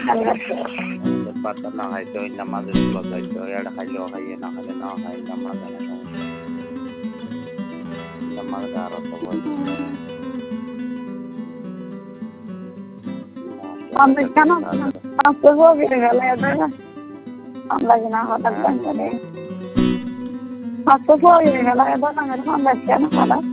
পাতা না খাইতে ওই নামাজের গুলো যাইতে হয়, এটা খাইলেও খাইয়ে না খাইলে না খাই নামাজ হয় না সমস্যা নামাজ আরো তো কেন আমরা কিনা হঠাৎ কেন